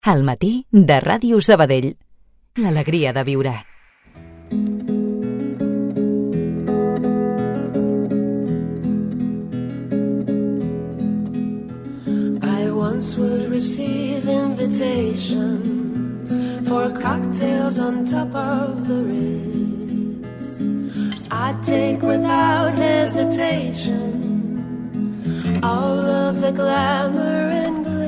Al matí de Ràdio Sabadell. L'alegria de viure. I once would receive invitations for cocktails on top of the Ritz. I'd take without hesitation all of the glamour and glitz.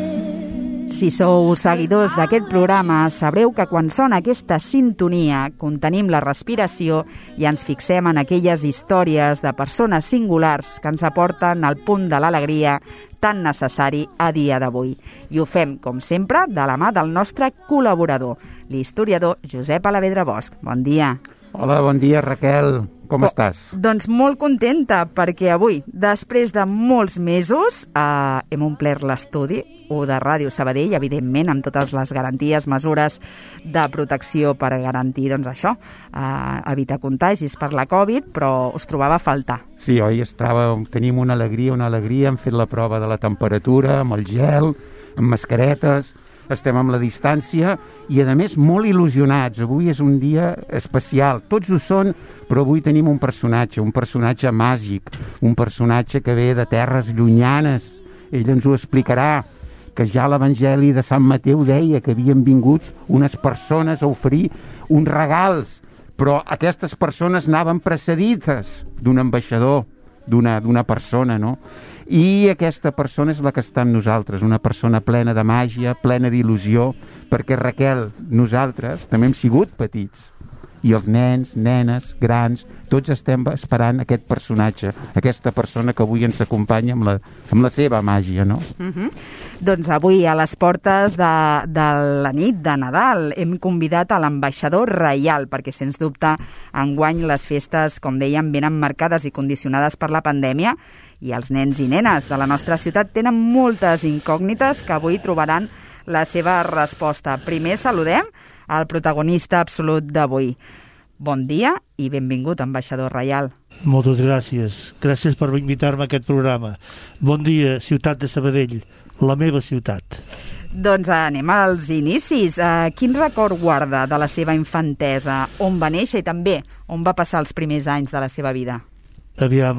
Si sou seguidors d'aquest programa, sabreu que quan sona aquesta sintonia contenim la respiració i ens fixem en aquelles històries de persones singulars que ens aporten al punt de l'alegria tan necessari a dia d'avui. I ho fem, com sempre, de la mà del nostre col·laborador, l'historiador Josep Alavedra Bosch. Bon dia. Hola, bon dia, Raquel. Com estàs? Doncs molt contenta, perquè avui, després de molts mesos, hem omplert l'estudi de Ràdio Sabadell, evidentment, amb totes les garanties, mesures de protecció per garantir, doncs això, evitar contagis per la Covid, però us trobava a faltar. Sí, oi? Tenim una alegria, hem fet la prova de la temperatura, amb el gel, amb mascaretes, estem amb la distància i, a més, molt il·lusionats. Avui és un dia especial. Tots ho són, però avui tenim un personatge màgic, un personatge que ve de terres llunyanes. Ell ens ho explicarà, que ja l'Evangeli de Sant Mateu deia que havien vingut unes persones a oferir uns regals, però aquestes persones anaven precedides d'un ambaixador, d'una persona, no? I aquesta persona és la que està amb nosaltres, una persona plena de màgia, plena d'il·lusió, perquè, Raquel, nosaltres també hem sigut petits, i els nens, nenes, grans, tots estem esperant aquest personatge, aquesta persona que avui ens acompanya amb la seva màgia, no? Doncs avui, a les portes de la nit de Nadal, hem convidat a l'ambaixador reial, perquè, sens dubte, enguany les festes, com dèiem, ben emmarcades i condicionades per la pandèmia, i els nens i nenes de la nostra ciutat tenen moltes incògnites que avui trobaran la seva resposta. Primer saludem el protagonista absolut d'avui. Bon dia i benvingut, ambaixador reial. Moltes gràcies. Gràcies per invitar-me a aquest programa. Bon dia, ciutat de Sabadell, la meva ciutat. Doncs anem als inicis. Quin record guarda de la seva infantesa? On va néixer i també on va passar els primers anys de la seva vida? Aviam,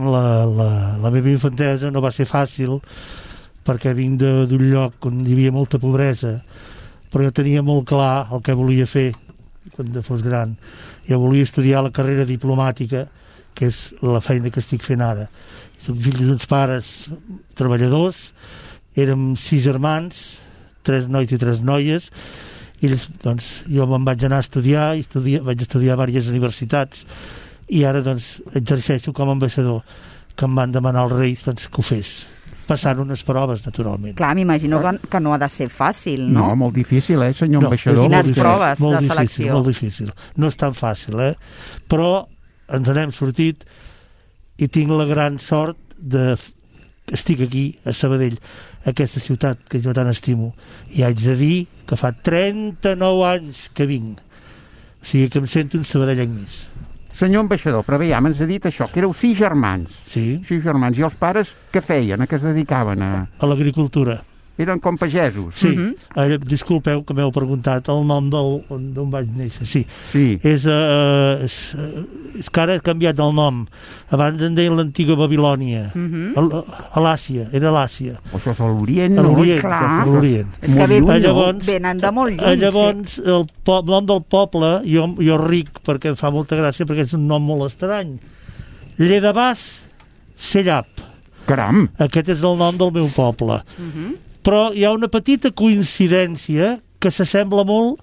la meva infantesa no va ser fàcil perquè vinc d'un lloc on hi havia molta pobresa, però jo tenia molt clar el que volia fer quan fos gran. Jo volia estudiar la carrera diplomàtica, que és la feina que estic fent ara. Som fills d'uns pares treballadors, érem 6 germans, 3 nois i 3 noies, i doncs, jo me'n vaig anar a estudiar, vaig estudiar a diverses universitats, i ara doncs exerceixo com a ambaixador, que em van demanar els reis doncs, que ho fes, passant unes proves, naturalment. Clar, m'imagino que no ha de ser fàcil, no? No, molt difícil, senyor ambaixador? Quines proves de selecció? Molt difícil, no és tan fàcil, però ens n'hem sortit i tinc la gran sort estic aquí, a Sabadell, aquesta ciutat que jo tant estimo, i haig de dir que fa 39 anys que vinc, o sigui que em sento un sabadellenc més. Senyor ambaixador, però veiem, ens ha dit això, que éreu 6 germans. Sí. 6 germans. I els pares què feien? A què es dedicaven? A l'agricultura. Eren com pagesos? Sí. Disculpeu que m'heu preguntat el nom d'on vaig néixer. Sí. És que ara ha canviat el nom. Abans en deien l'antiga Babilònia. A l'Àsia, era l'Àsia. Això és a l'Orient, no? Clar. L'Orient. És que venen de molt lluny. Llavors, el nom del poble, jo ric, perquè em fa molta gràcia, perquè és un nom molt estrany. Lledabàs Sellap. Caram! Aquest és el nom del meu poble. Però hi ha una petita coincidència que s'assembla molt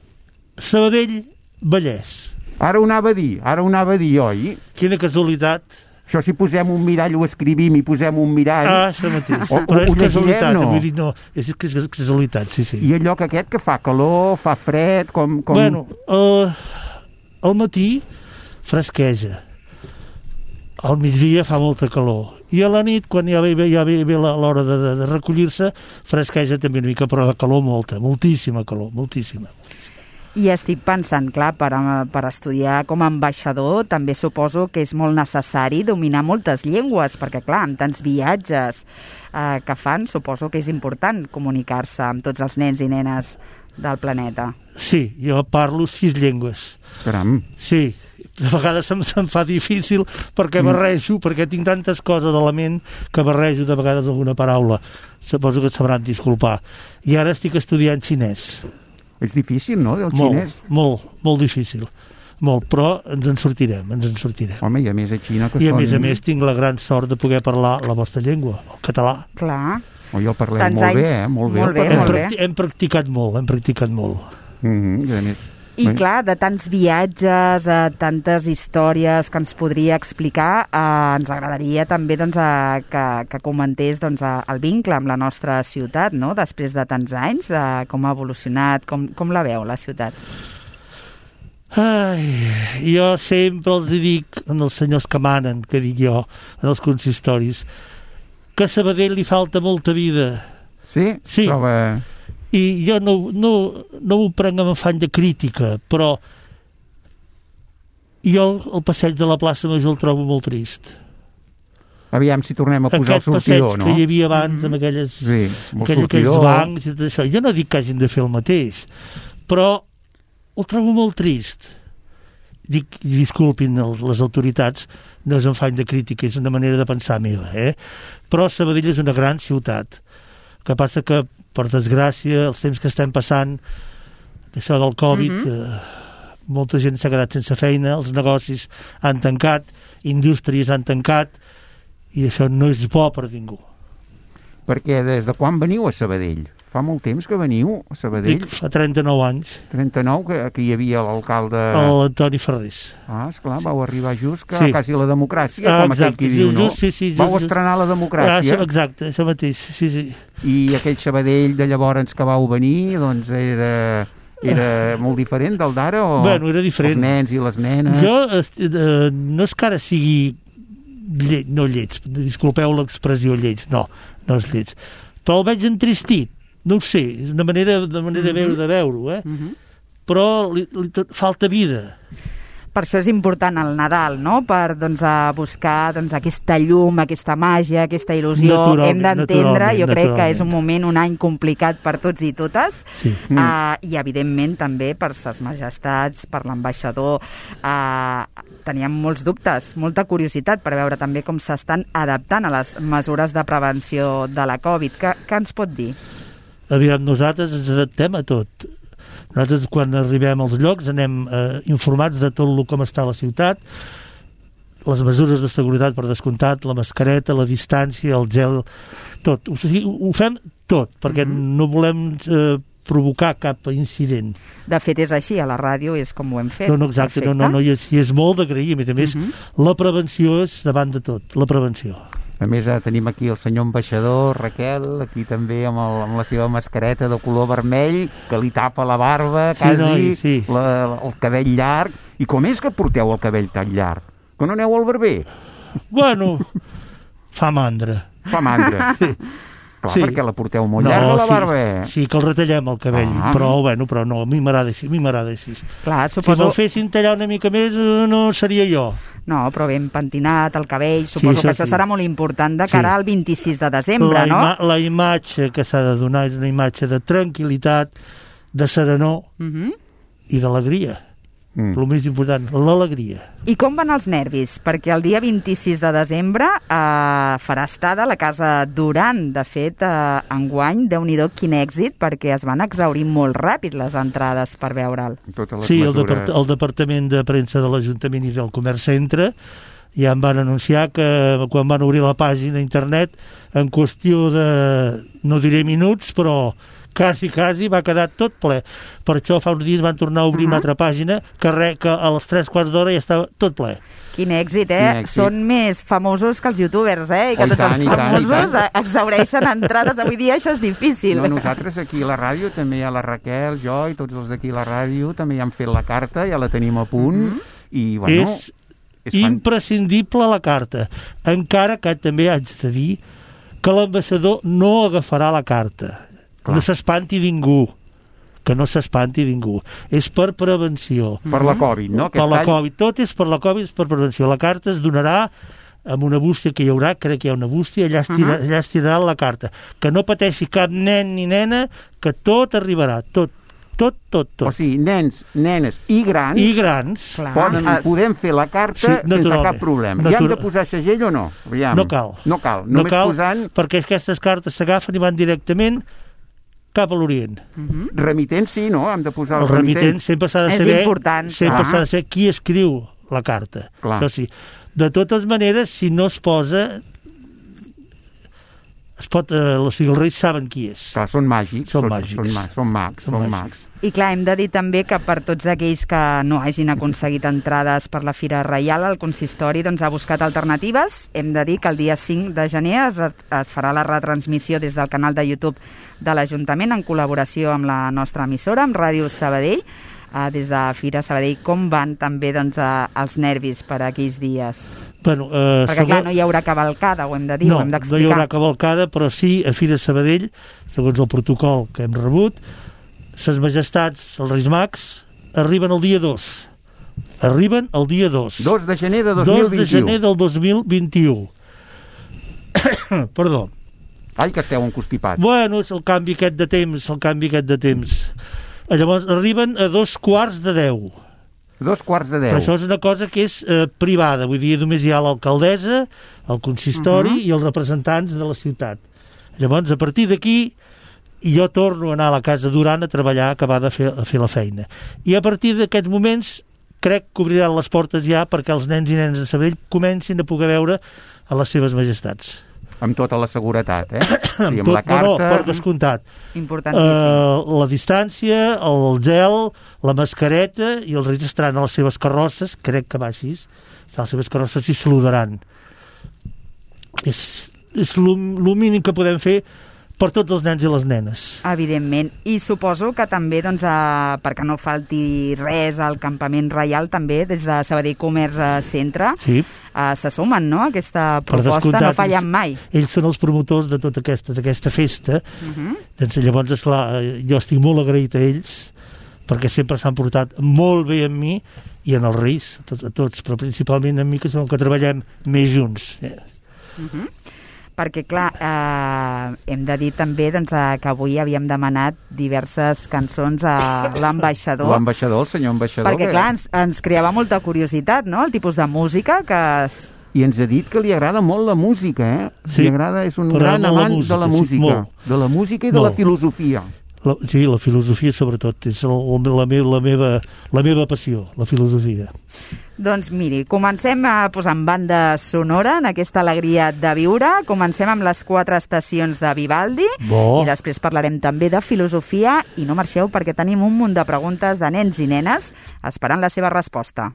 Sabadell-Vallès. Ara ho anava a dir, oi? Quina casualitat. Això si posem un mirall, ho escrivim i posem un mirall... Això mateix. Però és casualitat, vull dir, no, és casualitat, sí. I el lloc aquest que fa calor, fa fred, com... Bueno, al matí fresqueja. Al migdia fa molta calor. I a la nit, quan ja ve l'hora de recollir-se, fresqueja també una mica, però de calor molta, moltíssima calor, moltíssima. I estic pensant, clar, per estudiar com a ambaixador també suposo que és molt necessari dominar moltes llengües, perquè, clar, amb tants viatges que fan, suposo que és important comunicar-se amb tots els nens i nenes del planeta. Sí, jo parlo 6 llengües. Caram. Sí, de vegades se'm fa difícil perquè barrejo, perquè tinc tantes coses de la ment que barrejo de vegades alguna paraula. Suposo que et sabran disculpar. I ara estic estudiant xinès. És difícil, no, del Molt, xinès? molt difícil. Molt, però ens en sortirem. Home, i a més a Xina... I a més tinc la gran sort de poder parlar la vostra llengua, el català. Clar. Oi, el parlem Tants molt bé, anys. Molt bé. Molt bé, el molt parlem. bé. Hem practicat molt. I a més... I clar, de tants viatges, tantes històries que ens podria explicar, ens agradaria també doncs, que comentés doncs, el vincle amb la nostra ciutat, no? Després de tants anys, com ha evolucionat, com la veu, la ciutat? Ai, jo sempre els dic als senyors que manen, que dic jo, en els consistoris, que a Sabadell li falta molta vida. Sí? Sí. Troba... I jo no ho prenc amb afany de crítica, però jo el passeig de la plaça Major el trobo molt trist. Aviam si tornem a posar Aquest el sortidor, passeig no? que hi havia abans amb aquells bancs i tot això. Jo no dic que hagin de fer el mateix, però ho trobo molt trist. Dic, disculpin les autoritats, no és afany de crítica, és una manera de pensar meva, però Sabadell és una gran ciutat. El que passa que, per desgràcia, els temps que estem passant, això del Covid, molta gent s'ha quedat sense feina, els negocis han tancat, indústries han tancat, i això no és bo per ningú. Perquè des de quan veniu a Sabadell? Fa molt temps que veniu a Sabadell? Dic, fa 39 anys. 39, que hi havia l'alcalde... L'Antoni Ferrés. Ah, esclar, vau arribar just quasi a la democràcia, com exacte, aquell qui diu, no? Sí, vau estrenar la democràcia. Exacte, això mateix, sí. I aquell Sabadell de llavors que vau venir, doncs era molt diferent del d'ara? Bueno, era diferent. Els nens i les nenes? Jo, no és que ara sigui lleig, disculpeu l'expressió lleig, no és lleig, però el veig entristit, no ho sé, és una manera de veure-ho, però li falta vida. Per això és important el Nadal, no? Per buscar aquesta llum, aquesta màgia, aquesta il·lusió. Hem d'entendre, jo crec que és un moment, un any complicat per tots i totes, i evidentment també per ses majestats, per l'ambaixador. Teníem molts dubtes, molta curiositat per veure també com s'estan adaptant a les mesures de prevenció de la Covid. Què ens pot dir? Aviam, nosaltres ens adaptem a tot. Nosaltres, quan arribem als llocs, anem informats de tot com està la ciutat, les mesures de seguretat, per descomptat, la mascareta, la distància, el gel, tot. O sigui, ho fem tot, perquè no volem provocar cap incident. De fet, és així, a la ràdio és com ho hem fet. No, exacte, i és molt d'agrair. A més, la prevenció és davant de tot, la prevenció. A més, tenim aquí el senyor ambaixador, Raquel, aquí també amb la seva mascareta de color vermell, que li tapa la barba, quasi, el cabell llarg. I com és que porteu el cabell tan llarg? Que no aneu al barber? Bueno, fa mandra. Fa mandra. Clar, perquè la porteu molt llarga, la barba. Sí, que el retallem, el cabell, però no, a mi m'agrada així. Clar, si me'l fessin tallar una mica més, no seria jo. No, però ben pentinat, el cabell, suposo que això serà molt important de cara al 26 de desembre, no? La imatge que s'ha de donar és una imatge de tranquil·litat, de serenor i d'alegria. El més important, l'alegria. I com van els nervis? Perquè el dia 26 de desembre farà estada a la Casa Duran. De fet, enguany, Déu-n'hi-do, quin èxit, perquè es van exhaurir molt ràpid les entrades per veure'l. Sí, el Departament de Premsa de l'Ajuntament i del Comerç Centre ja em van anunciar que quan van obrir la pàgina a internet, en qüestió de, no diré minuts, però quasi va quedar tot ple. Per això fa uns dies van tornar a obrir una altra pàgina que a les 3/4 d'hora ja estava tot ple. Quin èxit, Són més famosos que els youtubers, i que tots els famosos exhaureixen entrades. Avui dia això és difícil. No, nosaltres aquí a la ràdio, també hi ha la Raquel, jo i tots els d'aquí a la ràdio, també ja han fet la carta, ja la tenim a punt, i bueno... És imprescindible la carta, encara que també haig de dir que l'ambaixador no agafarà la carta. No s'espanti ningú, és per prevenció. Per la Covid, no? Per la Covid, tot és per la Covid, és per prevenció. La carta es donarà amb una bústia que hi haurà, crec que hi ha una bústia, allà es tirarà la carta. Que no pateixi cap nen ni nena, que tot arribarà, tot. Tot. O sigui, nens, nenes i grans, Clar. podem fer la carta sense cap problema. I han de posar segell o no? Aviam. No cal. Només posant... perquè aquestes cartes s'agafen i van directament cap a l'Orient. Remitent, sí, no? Hem de posar El remitent sempre s'ha de És saber... important, sempre clar. s'ha de saber qui escriu la carta. Clar. Això sí. De totes maneres, si no es posa... Es pot, o sigui, els reis saben qui és. Clar, són màgics. Són màgics. Són mags. I clar, hem de dir també que per tots aquells que no hagin aconseguit entrades per la Fira Reial, el consistori doncs, ha buscat alternatives. Hem de dir que el dia 5 de gener es farà la retransmissió des del canal de YouTube de l'Ajuntament en col·laboració amb la nostra emissora, amb Ràdio Sabadell, des de Fira Sabadell. Com van també doncs, els nervis per aquells dies? Bueno, Perquè clar, no hi haurà cavalcada, ho hem de dir, ho hem d'explicar. No hi haurà cavalcada, però sí, a Fira Sabadell, segons el protocol que hem rebut, ses majestats, els Reis Mags, arriben el dia 2. Arriben el dia 2. 2 de gener de 2021. 2 de gener del 2021. Perdó. Ai, que esteu encostipat. Bueno, és el canvi aquest de temps, Llavors, arriben a 9:45. 9:45. Però això és una cosa que és privada, vull dir, només hi ha l'alcaldessa, el consistori i els representants de la ciutat. Llavors, a partir d'aquí, jo torno a anar a la Casa Duran a treballar, a acabar de fer la feina. I a partir d'aquests moments, crec que obriran les portes ja perquè els nens i nenes de Sabadell comencin a poder veure a les seves majestats. Amb tota la seguretat, Sí, amb la carta... No, per descomptat. Importantíssim. La distància, el gel, la mascareta, i els reis estaran a les seves carrosses, crec que va així, a les seves carrosses i saludaran. És el mínim que podem fer per tots els nens i les nenes. Evidentment. I suposo que també, doncs, perquè no falti res al campament reial, també des de Sabadell Comerç Centre, Sí. Se sumen, no?, a aquesta Per proposta, descomptat, no fallen mai. Ells són els promotors de tota d'aquesta festa. Doncs, llavors, esclar, jo estic molt agraït a ells perquè sempre s'han portat molt bé amb mi i en els reis, a tots, però principalment amb mi, que som que treballem més junts. Perquè, clar, hem de dir també doncs, que avui havíem demanat diverses cançons a l'ambaixador. L'ambaixador, el senyor ambaixador. Perquè, clar, ens creava molta curiositat, no?, el tipus de música que... I ens ha dit que li agrada molt la música, Sí. Li agrada, és un Però gran molt amant de la música. molt. De la música i de Molt. la filosofia. Sí, la filosofia sobretot, és la meva passió, la filosofia. Doncs miri, comencem a posar en banda sonora en aquesta alegria de viure. Comencem amb les 4 estacions de Vivaldi. Bo. I després parlarem també de filosofia. I no marxeu perquè tenim un munt de preguntes de nens i nenes esperant la seva resposta.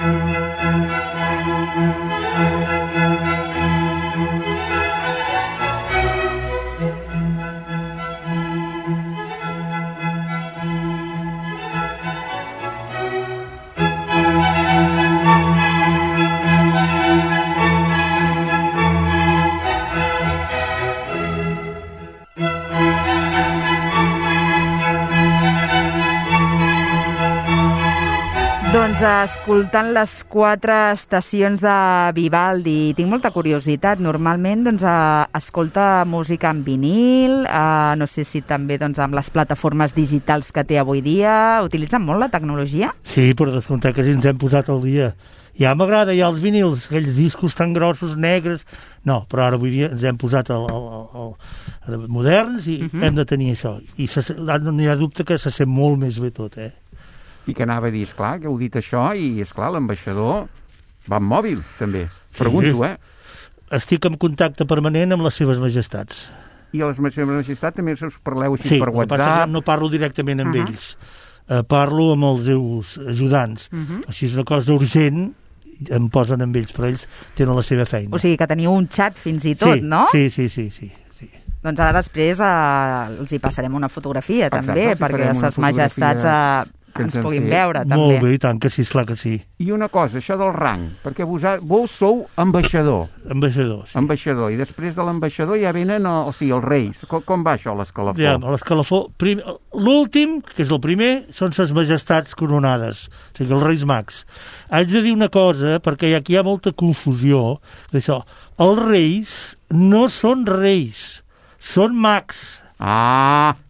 Doncs escoltant les 4 estacions de Vivaldi, tinc molta curiositat. Normalment doncs, escolta música en vinil, no sé si també doncs, amb les plataformes digitals que té avui dia. Utilitzen molt la tecnologia? Sí, per descomptat que sí, ens hem posat al dia. Ja m'agrada ja els vinils, aquells discos tan grossos, negres... No, però ara avui dia ens hem posat moderns i hem de tenir això. I no hi ha dubte que se sent molt més bé tot, I que anava a dir, esclar, que heu dit això, i esclar, l'ambaixador va amb mòbil, també. Pregunto, Estic en contacte permanent amb les seves majestats. I a les seves majestats també us parleu així per Sí, WhatsApp? no parlo directament amb ells. Parlo amb els seus ajudants. Si és una cosa urgent, em posen amb ells, però ells tenen la seva feina. O sigui que teniu un xat fins i tot, no? Sí. Doncs ara després els hi passarem una fotografia, també, Exacte, perquè les majestats ens puguin veure, també. Molt bé, i tant que sí, esclar que sí. I una cosa, això del rang, perquè vos sou ambaixador. Ambaixador, sí. Ambaixador, i després de l'ambaixador ja venen, els reis. Com va això, l'escalafó? Ja, l'escalafó, l'últim, que és el primer, són ses majestats coronades, o sigui, els reis mags. Haig de dir una cosa, perquè aquí hi ha molta confusió, d'això. Els reis no són reis, són mags. Ah!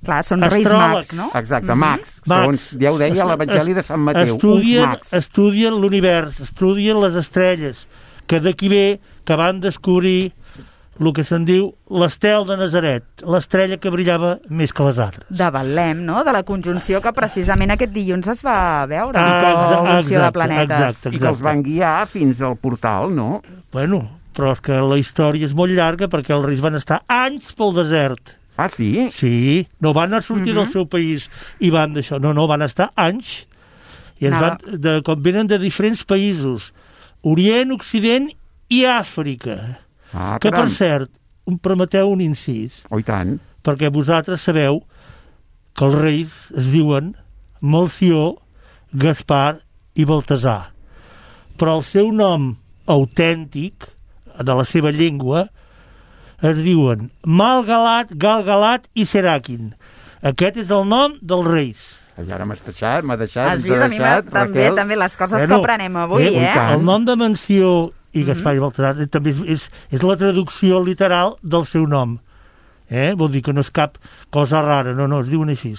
Clar, són reis mags, no? Exacte, mags. Segons ja ho deia l'Evangeli de Sant Mateu, uns mags. Estudien l'univers, estudien les estrelles, que d'aquí ve que van descobrir el que se'n diu l'estel de Nazaret, l'estrella que brillava més que les altres. De Betlem, no? De la conjunció que precisament aquest dilluns es va veure, conjunció de planetes. Exacte. I que els van guiar fins al portal, no? Bueno, però és que la història és molt llarga perquè els reis van estar anys pel desert. Ah, sí? Sí, no van a sortir del seu país i van d'això, no, van estar anys. I com venen de diferents països, Orient, Occident i Àfrica. Ah, que, per cert, em permeteu un incís. Oh, i tant. Perquè vosaltres sabeu que els reis es diuen Melcior, Gaspar i Baltasar. Però el seu nom autèntic, de la seva llengua, es diuen Malgalat, Galgalat i Serakin. Aquest és el nom dels reis. I ara m'ha deixat, Has vist, a mi també les coses que aprenem avui, El nom de Melcior i Gaspar i Baltasar també és la traducció literal del seu nom. Vol dir que no és cap cosa rara, no, es diuen així.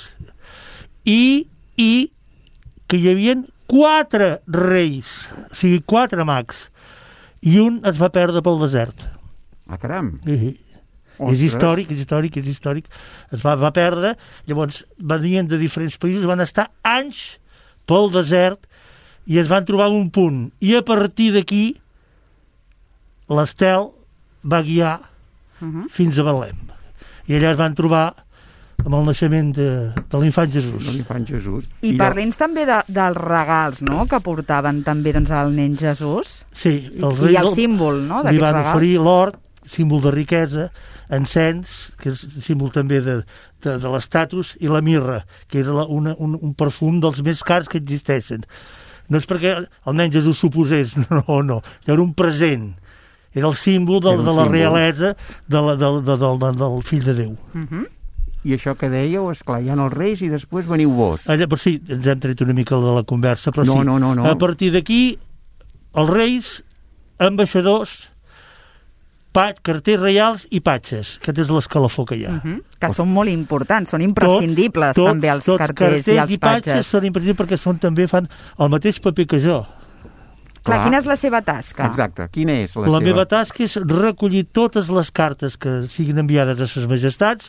I que hi havia 4 reis, o sigui, 4 mags, i un es va perdre pel desert. Ah, caram. És històric. Es va perdre, llavors venien de diferents països, van estar anys pel desert i es van trobar un punt. I a partir d'aquí l'estel va guiar fins a Betlem. I allà es van trobar amb el naixement de l'infant Jesús. I parli'ns també dels regals, no?, que portaven també el nen Jesús. Sí. I el símbol, no?, d'aquests regals. Li van oferir l'or, símbol de riquesa, encens, que és símbol també de l'estatus, i la mirra, que era un perfum dels més cars que existeixen. No és perquè el nen Jesús suposés, no. Era un present. Era el símbol de la realesa del fill de Déu. I això que dèieu, esclar, hi ha els reis i després veniu vos. Però sí, ens hem tret una mica de la conversa, però sí. No. A partir d'aquí, els reis, ambaixadors, carters reials i patges. Aquest és l'escalafó que hi ha. Que són molt importants, són imprescindibles també els carters i els patges. Són imprescindibles perquè també fan el mateix paper que jo. Clar, quina és la seva tasca? Exacte, quina és la seva? La meva tasca és recollir totes les cartes que siguin enviades a ses majestats,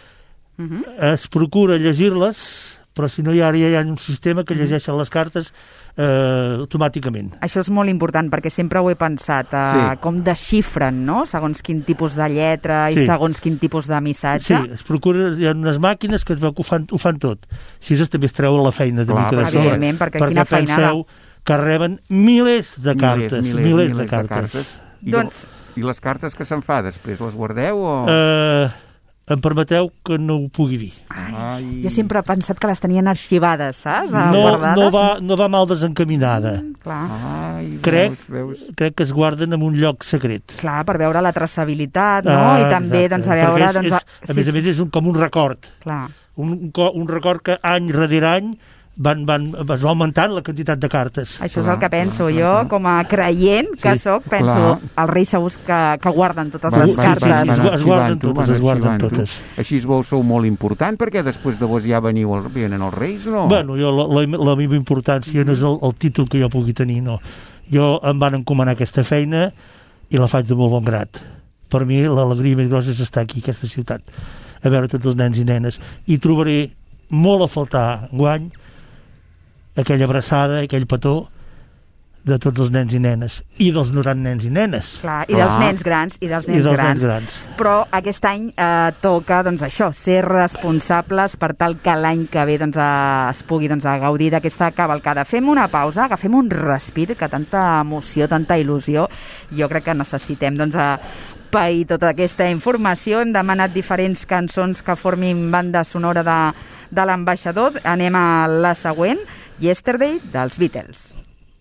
es procura llegir-les, però si no hi ha un sistema que llegeixen les cartes automàticament. Això és molt important, perquè sempre ho he pensat, com desxifren, no?, segons quin tipus de lletra i segons quin tipus de missatge. Sí, es procura, hi ha unes màquines que ho fan tot. Així també es treuen la feina de mica de sobre. Evidentment, perquè quina feinada. Penseu que reben milers de cartes. Milers de cartes. I les cartes que se'n fa després, les guardeu o...? Em permeteu que no ho pugui dir. Jo sempre he pensat que les tenien arxivades, saps? Guardades. No va mal desencaminada. Crec que es guarden en un lloc secret. Clar, per veure la traçabilitat, no? I també, a veure... A més, és com un record. Clar. Un record que any rere any es va augmentant la quantitat de cartes. Això és el que penso. Jo, com a creient que soc, penso, els reis segurs que guarden totes les cartes. Es guarden totes. Així vos sou molt important, perquè després de vos ja venen els reis, no? Bueno, la meva importància no és el títol que jo pugui tenir, no. Jo em van encomanar aquesta feina i la faig de molt bon grat. Per mi l'alegria més grossa és estar aquí, a aquesta ciutat, a veure tots els nens i nenes. I trobaré molt a faltar enguany aquella abraçada, aquell petó de tots els nens i nenes. I dels 90 nens i nenes. Clar, i dels nens grans, i dels nens grans. Però aquest any toca, això, ser responsables per tal que l'any que ve es pugui gaudir d'aquesta cavalcada. Fem una pausa, agafem un respir, que tanta emoció, tanta il·lusió, jo crec que necessitem, pair tota aquesta informació. Hem demanat diferents cançons que formin banda sonora de l'ambaixador. Anem a la següent, Yesterday, dels Beatles.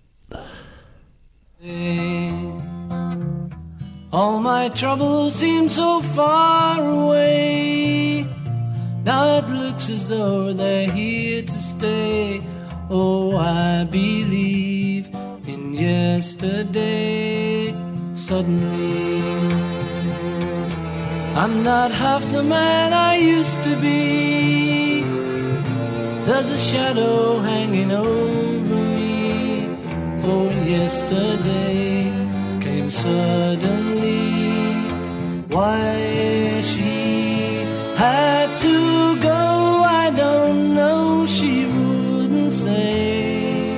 All my troubles seem so far away. Now it looks as though they're here to stay. Oh, I believe in yesterday. Suddenly I'm not half the man I used to be. There's a shadow hanging over me. Oh, yesterday came suddenly. Why she had to go, I don't know, she wouldn't say.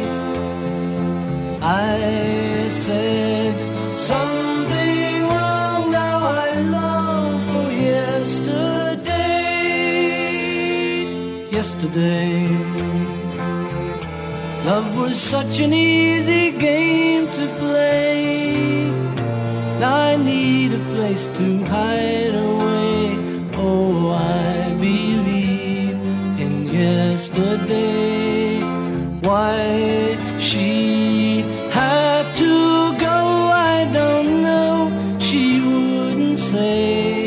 I said something wrong, now I long for yesterday. Yesterday, love was such an easy game to play. Now I need a place to hide away. Oh, I believe in yesterday. Why she had to go, I don't know, she wouldn't say.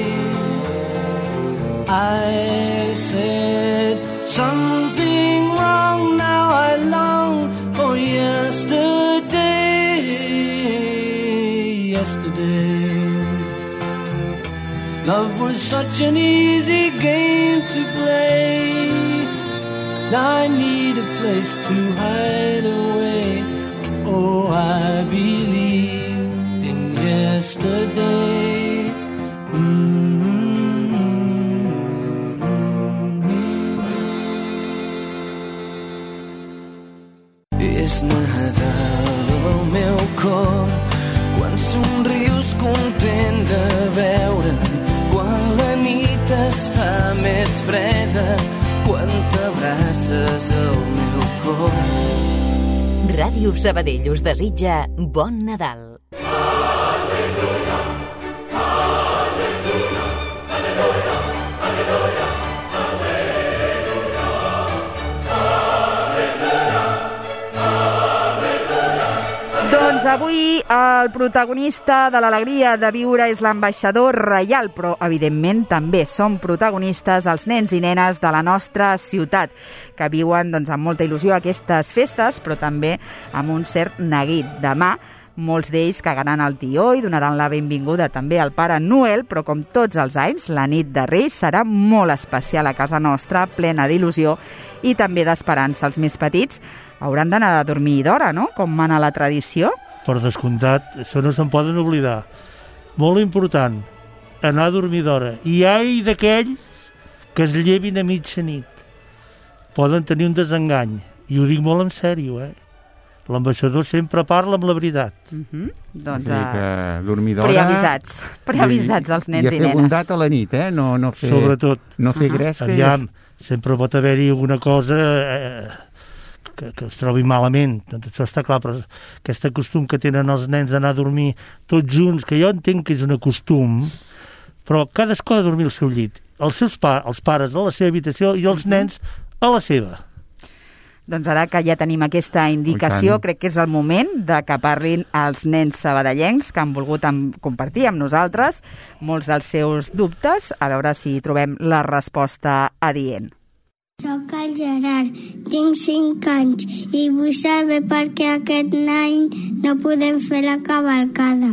I said something wrong, now I long for yesterday. Yesterday, love was such an easy game to play. Now I need a place to hide away. Oh, I believe in yesterday. És Nadal al meu cor, quan somrius content de veure'm, quan la nit es fa més freda, quan t'abraces al meu cor. Ràdio Sabadell us desitja bon Nadal. Doncs avui el protagonista de l'alegria de viure és l'ambaixador reial, però evidentment també són protagonistes els nens i nenes de la nostra ciutat, que viuen doncs, amb molta il·lusió aquestes festes, però també amb un cert neguit. Demà molts d'ells cagaran el tió i donaran la benvinguda també al Pare Noel, però com tots els anys, la nit de Reis serà molt especial a casa nostra, plena d'il·lusió i també d'esperança. Els més petits hauran d'anar a dormir d'hora, no?, com mana la tradició. Per descomptat, això no se'n poden oblidar. Molt important, anar a dormir d'hora. I ai d'aquells que es llevin a mitjanit. Poden tenir un desengany. I ho dic molt en sèrio, L'ambaixador sempre parla amb la veritat. Doncs dormir d'hora... Preavisats els nens i nenes. I a fer bondat a la nit, no fer... Sobretot. No fer gresca. Aviam, sempre pot haver-hi alguna cosa que es trobi malament. Doncs això està clar, però aquest costum que tenen els nens d'anar a dormir tots junts, que jo entenc que és un costum, però cadascú ha de dormir al seu llit. Els pares a la seva habitació i els nens a la seva. Doncs ara que ja tenim aquesta indicació, crec que és el moment de que parlin els nens sabadellencs que han volgut compartir amb nosaltres molts dels seus dubtes, a veure si trobem la resposta adient. Soc el Gerard, tinc 5 anys i vull saber per què aquest any no podem fer la cavalcada.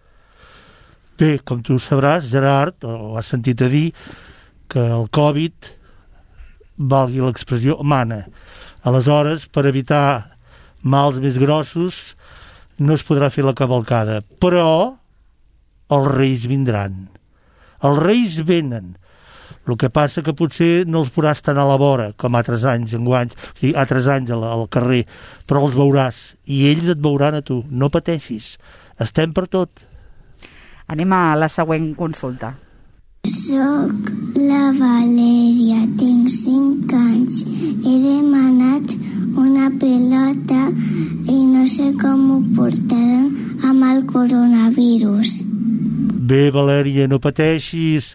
Bé, com tu sabràs, Gerard, o has sentit a dir, que el Covid, valgui l'expressió, mana. Aleshores, per evitar mals més grossos, no es podrà fer la cavalcada. Però els Reis vindran. Els Reis venen. El que passa que potser no els veuràs tant a la vora com altres anys, altres anys al carrer, però els veuràs. I ells et veuran a tu. No pateixis. Estem per tot. Anem a la següent consulta. Soc la Valèria, tinc 5 anys. He demanat una pilota i no sé com ho portaran amb el coronavirus. Bé, Valèria, no pateixis.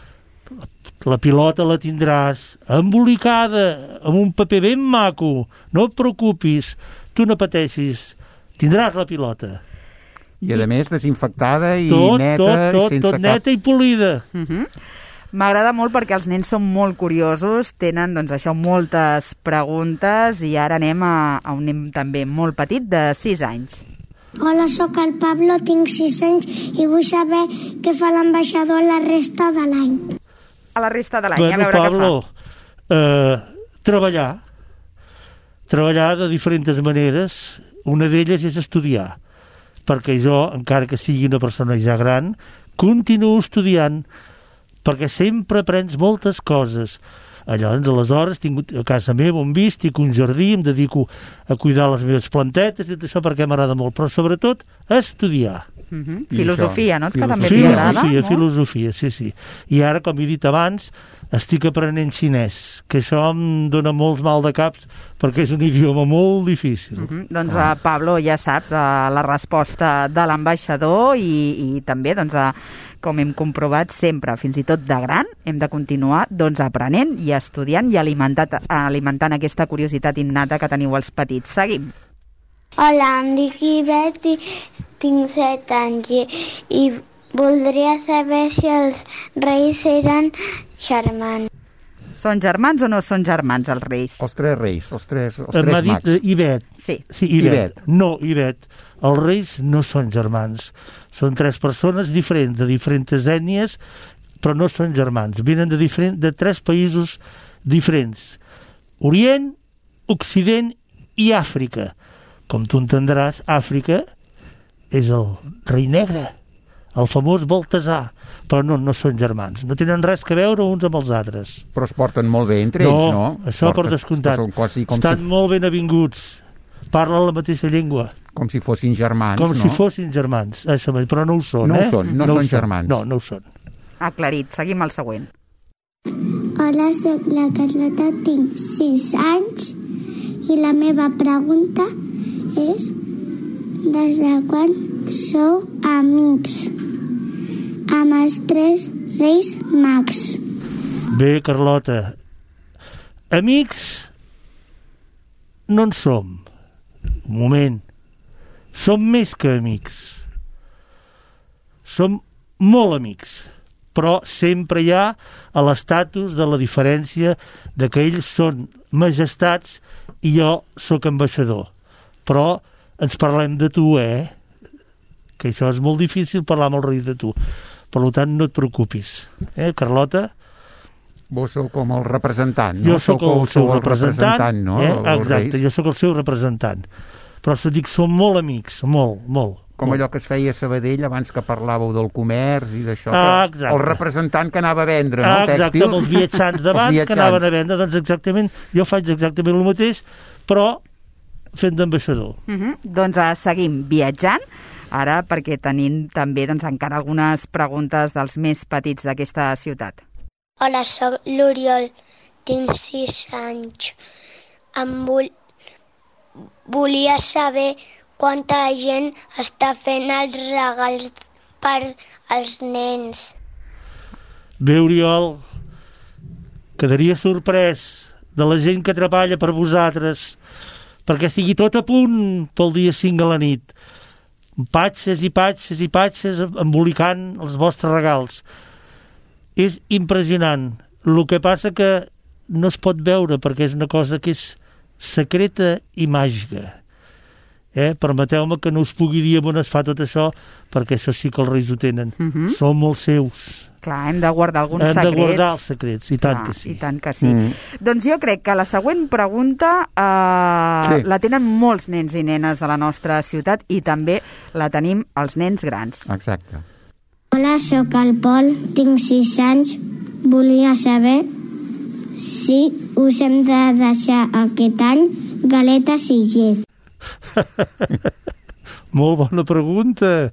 La pilota la tindràs embolicada amb un paper ben maco. No et preocupis, tu no pateixis. Tindràs la pilota. I a més desinfectada i neta. Tot neta i polida. M'agrada molt perquè els nens són molt curiosos, tenen doncs això moltes preguntes i ara anem a un nen també molt petit de 6 anys. Hola, sóc el Pablo, tinc 6 anys i vull saber què fa l'ambaixador la resta de l'any. A la resta de l'any, a veure Pablo, què fa. Treballar de diferents maneres. Una d'elles és estudiar, perquè jo, encara que sigui una persona ja gran, continuo estudiant, perquè sempre aprens moltes coses. Llavors, aleshores, tinc a casa meva on visc, tinc un jardí, em dedico a cuidar les meves plantetes i tot això perquè m'agrada molt, però sobretot a estudiar. Filosofia, no? Que també t'agrada. Filosofia, sí. I ara, com he dit abans, estic aprenent xinès, que això em dona molts mal de caps perquè és un idioma molt difícil. Doncs, Pablo, ja saps la resposta de l'ambaixador i també, doncs, com hem comprovat sempre, fins i tot de gran, hem de continuar aprenent i estudiant i alimentant aquesta curiositat innata que teniu els petits. Seguim. Hola, em dic Ivet i tinc 7 anys i voldria saber si els reis eren germans. Són germans o no són germans, els reis? Els tres reis, els tres M'ha dit mags. Ivet. Sí, Ivet. No, Ivet. Els reis no són germans. Són 3 persones diferents, de diferents ètnies, però no són germans. Venen de 3 països diferents. Orient, Occident i Àfrica. Com tu entendràs, Àfrica és el rei negre, el famós Baltasar, però no són germans, no tenen res que veure uns amb els altres. Però es porten molt bé entre ells, no? Això per descomptat. Estan molt ben avinguts, parlen la mateixa llengua. Com si fossin germans, com si fossin germans, però no ho són. No ho són, no són germans. No ho són. Aclarit, seguim el següent. Hola, soc la Carlota, tinc 6 anys i la meva pregunta és: des de quan sou amics amb els 3 reis mags? Bé, Carlota, amics no en som. Un moment. Som més que amics. Som molt amics, però sempre hi ha l'estatus de la diferència de que ells són majestats i jo sóc ambaixador. Però ens parlem de tu, que això és molt difícil parlar amb el rei de tu. Per tant, no et preocupis. Carlota? Vos sou com el representant, no? Jo sóc el seu representant, no? Exacte, jo sóc el seu representant. Però s'ho dic, som molt amics, molt. Com allò que es feia a Sabadell abans que parlàveu del comerç i d'això. Exacte. El representant que anava a vendre, no? Exacte, amb els viatjants d'abans que anaven a vendre, doncs exactament, jo faig exactament el mateix, però fent d'ambaixador. Doncs seguim viatjant, ara perquè tenim també encara algunes preguntes dels més petits d'aquesta ciutat. Hola, sóc l'Oriol, tinc 6 anys. Volia saber quanta gent està fent els regals per als nens. Bé, Oriol, quedaria sorprès de la gent que treballa per vosaltres, perquè estigui tot a punt pel dia 5 a la nit. Patxes i patxes i patxes embolicant els vostres regals. És impressionant. El que passa que no es pot veure perquè és una cosa que és secreta i màgica. Permeteu-me que no us pugui dir on es fa tot això, perquè això sí que els reis ho tenen. Som els seus. Clar, hem de guardar alguns secrets. Hem de guardar els secrets, i tant que sí. I tant que sí. Doncs jo crec que la següent pregunta la tenen molts nens i nenes de la nostra ciutat i també la tenim els nens grans. Exacte. Hola, sóc el Pol, tinc 6 anys. Volia saber si us hem de deixar aquest any galetes i llet. Molt bona pregunta.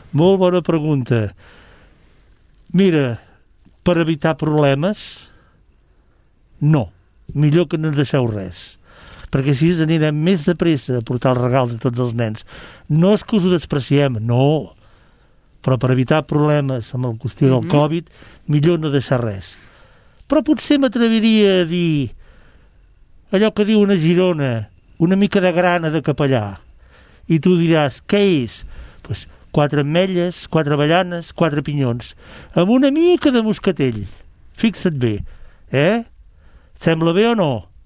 Mira, per evitar problemes, no. Millor que no ens deixeu res. Perquè així anirem més de pressa a portar els regals a tots els nens. No és que us ho despreciem, no. Però per evitar problemes amb el qüestió del Covid, millor no deixar res. Però potser m'atreviria a dir allò que diu una Girona, una mica de grana de capellà. I tu diràs, què és? Doncs 4 ametlles, 4 avellanes, 4 pinyons, amb una mica de moscatell. Fixa't bé, Sembla bé o no?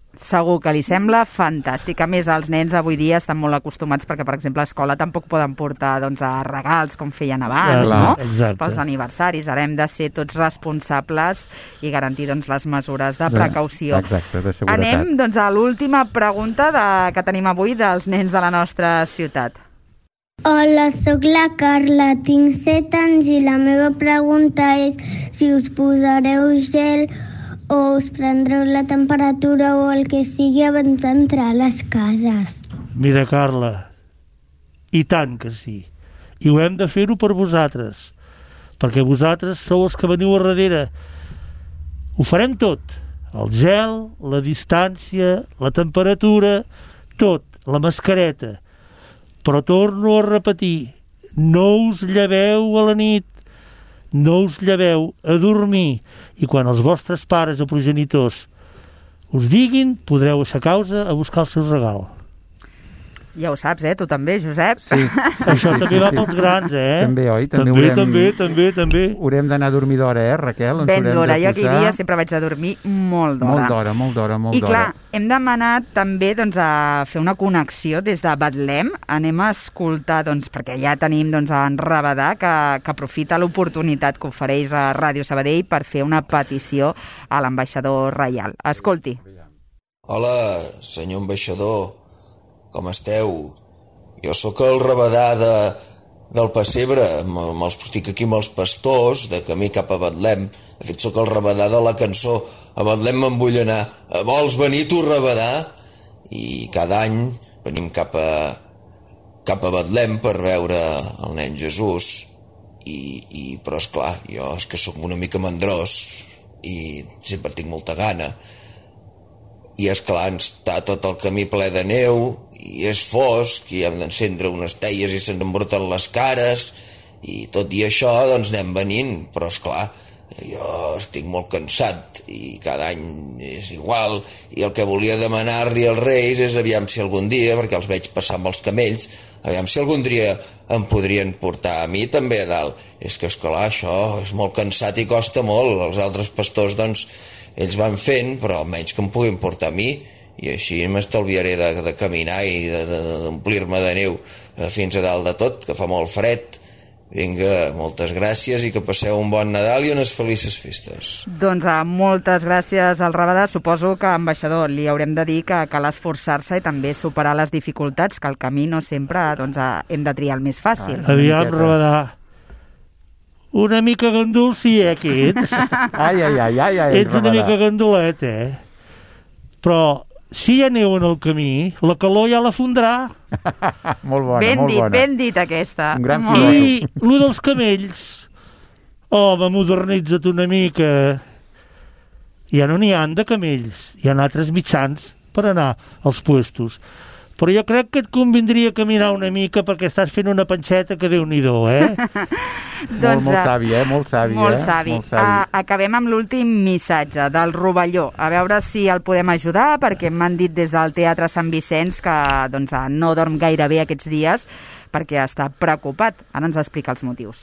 Segur que li sembla fantàstic. A més, els nens avui dia estan molt acostumats perquè, per exemple, a l'escola tampoc poden portar regals com feien abans, no? Exacte. Pels aniversaris. Ara hem de ser tots responsables i garantir les mesures de precaució. Exacte, de seguretat. Anem a l'última pregunta que tenim avui dels nens de la nostra ciutat. Hola, sóc la Carla, tinc 7 anys i la meva pregunta és si us posareu gel o us prendreu la temperatura o el que sigui abans d'entrar a les cases. Mira, Carla, i tant que sí. I ho hem de fer-ho per vosaltres, perquè vosaltres sou els que veniu a darrere. Ho farem tot. El gel, la distància, la temperatura, tot, la mascareta. Però torno a repetir, no us lleveu a la nit, no us lleveu a dormir i quan els vostres pares o progenitors us diguin, podreu aixecar-vos a buscar el seu regal. Ja ho saps, tu també, Josep? Sí. Això també va pels grans, També, oi? També. Haurem d'anar a dormir d'hora, Raquel? Ben d'hora. Jo aquell dia sempre vaig a dormir molt d'hora. Molt d'hora. I clar, hem demanat també a fer una connexió des de Betlem. Anem a escoltar, perquè ja tenim en Rabadà, que aprofita l'oportunitat que ofereix a Ràdio Sabadell per fer una petició a l'ambaixador reial. Escolti. Hola, senyor ambaixador. Com esteu? Jo sóc el Rabadà del Pessebre, estic aquí amb els pastors, de camí cap a Betlem. De fet, sóc el Rabadà de la cançó A Betlem me'n vull anar. Vols venir tu, Rabadà? I cada any venim cap a Betlem per veure el nen Jesús. Però, esclar, jo és que sóc una mica mandrós i sempre tinc molta gana. I, esclar, està tot el camí ple de neu i és fosc i hem d'encendre unes teies i se'ns embruten les cares i tot i això anem venint, però esclar, jo estic molt cansat i cada any és igual i el que volia demanar-li als Reis és aviam si algun dia, perquè els veig passar amb els camells, aviam si algun dia em podrien portar a mi també a dalt. És que esclar, això és molt cansat i costa molt. Els altres pastors ells van fent, però almenys que em puguin portar a mi i així m'estalviaré de caminar i d'omplir-me de neu fins a dalt de tot, que fa molt fred. Vinga, moltes gràcies i que passeu un bon Nadal i unes felices festes. Moltes gràcies al Rabadà. Suposo que, ambaixador, li haurem de dir que cal esforçar-se i també superar les dificultats, que el camí no sempre hem de triar el més fàcil. Aviam, Rabadà, una mica gandul sí, que ets. Ai, ets una mica gandulet, Però si hi ha neu en el camí, la calor ja la fondrà. Molt bona, Ben dit aquesta. Un gran I lo dels camells, home, modernitza't una mica. Ja no n'hi han de camells, hi ha altres mitjans per anar als puestos. Però jo crec que et convindria caminar una mica perquè estàs fent una panxeta que Déu-n'hi-do, Molt savi, Molt savi. Acabem amb l'últim missatge del Rovelló. A veure si el podem ajudar, perquè m'han dit des del Teatre Sant Vicenç que no dorm gaire bé aquests dies perquè està preocupat. Ara ens explica els motius.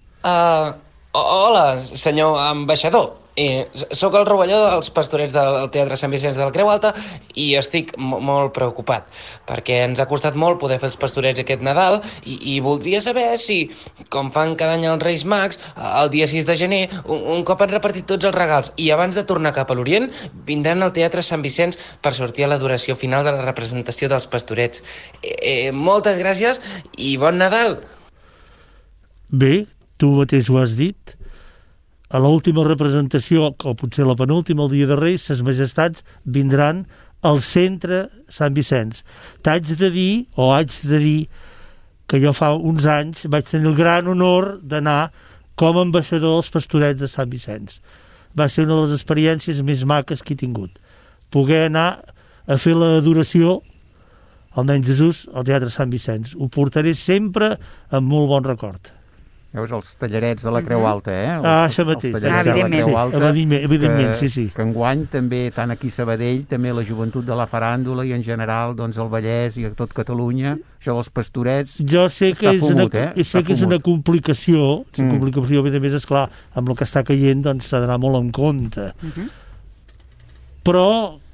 Hola, senyor ambaixador. Soc el Rovelló dels pastorets del Teatre Sant Vicenç de la Creu Alta i estic molt preocupat perquè ens ha costat molt poder fer els pastorets aquest Nadal i voldria saber si, com fan cada any els Reis Mags, el dia 6 de gener, un cop han repartit tots els regals i abans de tornar cap a l'Orient, vindran al Teatre Sant Vicenç per sortir a l'adoració final de la representació dels pastorets. Moltes gràcies i bon Nadal! Bé, tu mateix ho has dit. A l'última representació, o potser la penúltima, el dia de Reis, ses majestats vindran al centre Sant Vicenç. Haig de dir que jo fa uns anys vaig tenir el gran honor d'anar com a ambaixador als pastorets de Sant Vicenç. Va ser una de les experiències més maques que he tingut. Poder anar a fer l'adoració al nen Jesús al Teatre Sant Vicenç. Ho portaré sempre amb molt bon record. Veus els tallarets de la Creu Alta, Això mateix. Evidentment, sí. Que enguany també, tant aquí a Sabadell, també la joventut de la faràndula i en general al Vallès i a tot Catalunya, això dels pastorets jo sé que és una complicació, a més, esclar, amb el que està caient s'ha d'anar molt en compte. Però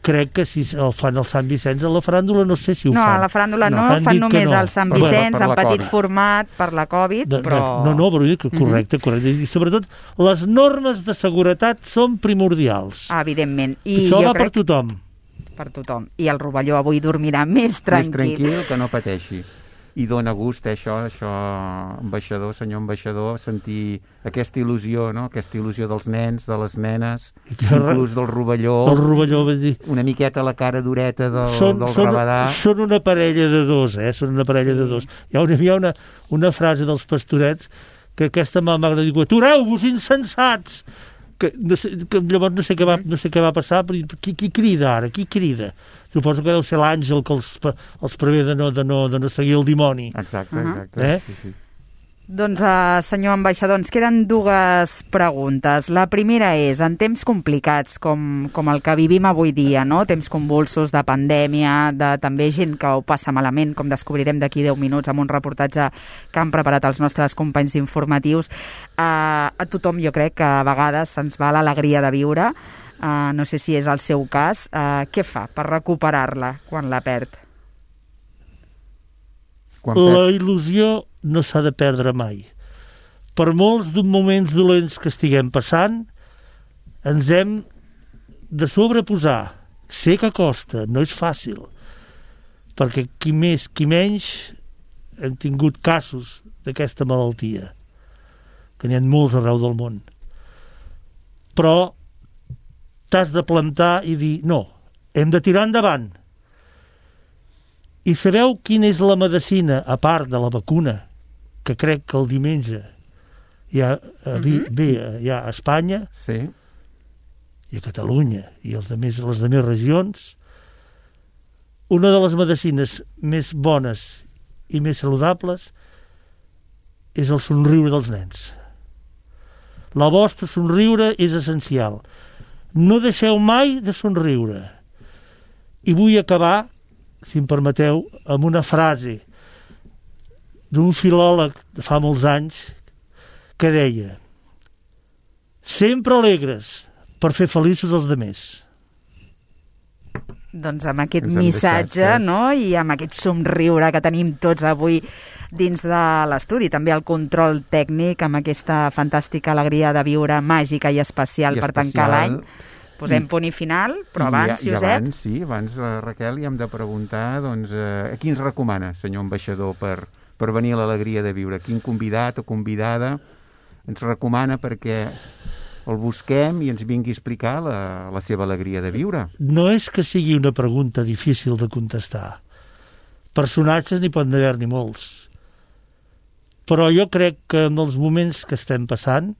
crec que si el fan al Sant Vicenç, a la faràndula no sé si ho fan. No, a la faràndula no, Han fan dit que només no. al Sant Per la- Vicenç, per en la petit Covid. format, per la Covid, però... No, però dic que correcte. I sobretot, les normes de seguretat són primordials. Evidentment. I Això jo va per crec tothom. per tothom. I el Rovelló avui dormirà més tranquil. Més tranquil, que no pateixi. I dona gust, això, ambaixador, senyor ambaixador, sentir aquesta il·lusió, no? Aquesta il·lusió dels nens, de les nenes, inclús del Rovelló, El Rovelló, vull dir, una miqueta la cara dureta del Rabadà. són una parella de dos, són una parella de dos. Hi ha una frase dels pastorets que aquesta m'agrada dir, atureu-vos, insensats! Que llavors no sé què va passar, però qui crida ara? Qui crida? Suposo que deu ser l'àngel que els prevé de no seguir el dimoni. Exacte. Sí. Doncs, senyor ambaixador, ens queden dues preguntes. La primera és, en temps complicats com el que vivim avui dia, no? Temps convulsos de pandèmia, de també gent que ho passa malament, com descobrirem d'aquí 10 minuts amb un reportatge que han preparat els nostres companys d'informatius, a tothom jo crec que a vegades se'ns va l'alegria de viure. No sé si és el seu cas. Què fa per recuperar-la quan la perd? La il·lusió no s'ha de perdre mai. Per molts moments dolents que estiguem passant, ens hem de sobreposar. Sé que costa, no és fàcil, perquè qui més, qui menys, hem tingut casos d'aquesta malaltia, que n'hi ha molts arreu del món. Però t'has de plantar i dir, no, hem de tirar endavant. I sabeu quina és la medicina, a part de la vacuna, que crec que el diumenge ve a Espanya, sí, i a Catalunya, i les demés regions? Una de les medicines més bones i més saludables és el somriure dels nens. La vostra somriure és essencial. No deixeu mai de somriure. I vull acabar, si em permeteu, amb una frase d'un filòleg de fa molts anys que deia: sempre alegres per fer feliços els demés. Doncs amb aquest missatge, no?, i amb aquest somriure que tenim tots avui dins de l'estudi, també el control tècnic, amb aquesta fantàstica alegria de viure màgica i especial per tancar l'any. Posem punt i final, però abans, Josep... Abans, Raquel, li hem de preguntar, doncs, a qui ens recomana, senyor ambaixador, per venir a l'alegria de viure? Quin convidat o convidada ens recomana perquè el busquem i ens vingui a explicar la seva alegria de viure? No és que sigui una pregunta difícil de contestar. Personatges n'hi poden haver-n'hi molts. Però jo crec que en els moments que estem passant,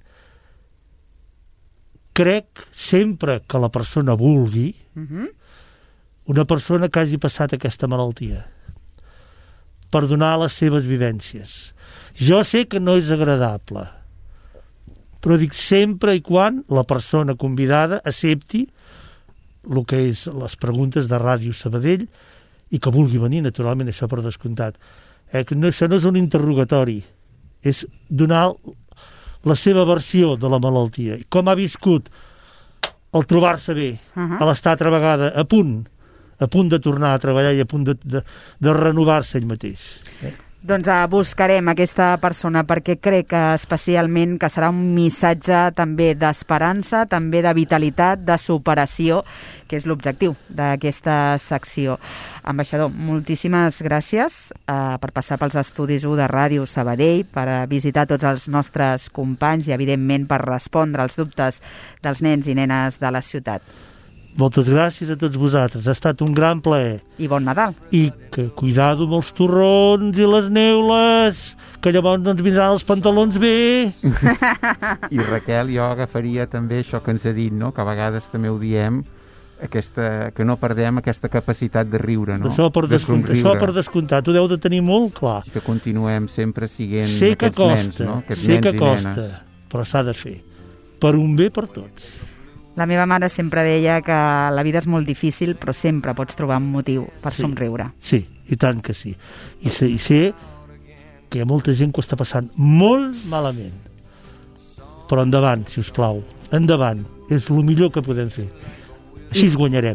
crec sempre que la persona vulgui, una persona que hagi passat aquesta malaltia, per donar les seves vivències. Jo sé que no és agradable, però dic sempre i quan la persona convidada accepti el que és les preguntes de Ràdio Sabadell i que vulgui venir, naturalment, això per descomptat. Això no és un interrogatori, és donar la seva versió de la malaltia, i com ha viscut el trobar-se bé, a l'estar altra vegada a punt de tornar a treballar i a punt de renovar-se ell mateix. Doncs buscarem aquesta persona perquè crec que especialment que serà un missatge també d'esperança, també de vitalitat, de superació, que és l'objectiu d'aquesta secció. Ambaixador, moltíssimes gràcies per passar pels estudis 1 de Ràdio Sabadell, per visitar tots els nostres companys i, evidentment, per respondre als dubtes dels nens i nenes de la ciutat. Moltes gràcies a tots vosaltres, ha estat un gran plaer. I bon Nadal. I que cuidado amb els torrons i les neules, que llavors no ens vindran els pantalons bé. I Raquel, jo agafaria també això que ens ha dit, no?, que a vegades també ho diem, que no perdem aquesta capacitat de riure, no? Això per descomptat, ho deu de tenir molt clar. Que continuem sempre siguent aquests nens, no? Aquests nens i nenes. Però s'ha de fer, per un bé per tots. La meva mare sempre deia que la vida és molt difícil, però sempre pots trobar un motiu per somriure. Sí, i tant que sí. I sé que hi ha molta gent que ho està passant molt malament. Però endavant, si us plau, endavant. És el millor que podem fer. Així guanyarem.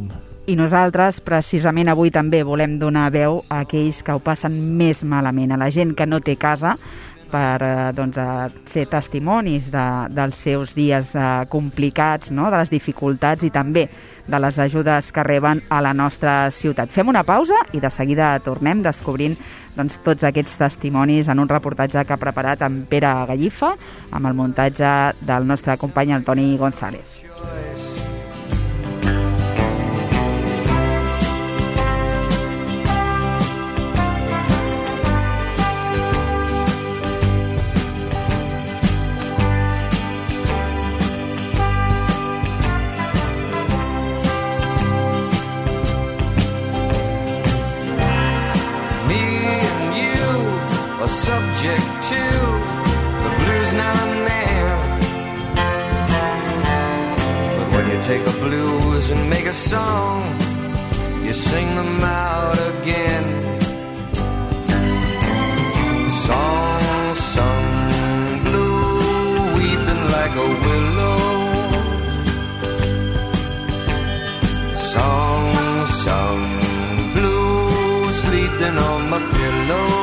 I nosaltres, precisament avui també volem donar veu a aquells que ho passen més malament, a la gent que no té casa, per ser testimonis dels seus dies complicats, no? De les dificultats i també de les ajudes que reben a la nostra ciutat. Fem una pausa i de seguida tornem descobrint tots aquests testimonis en un reportatge que ha preparat en Pere Gallifa amb el muntatge del nostre company el Toni González. Subject to the blues now and then, but when you take a blues and make a song, you sing them out again. Song sung blue, weeping like a willow. Song sung blue, sleeping on my pillow.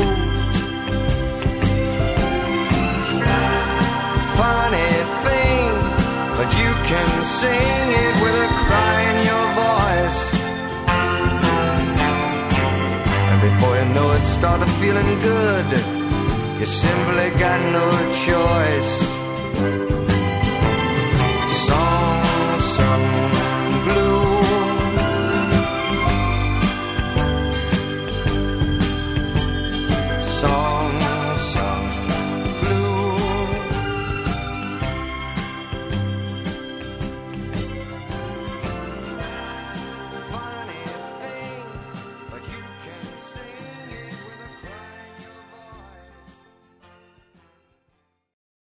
But you can sing it with a cry in your voice, and before you know it, started feeling good. You simply got no choice.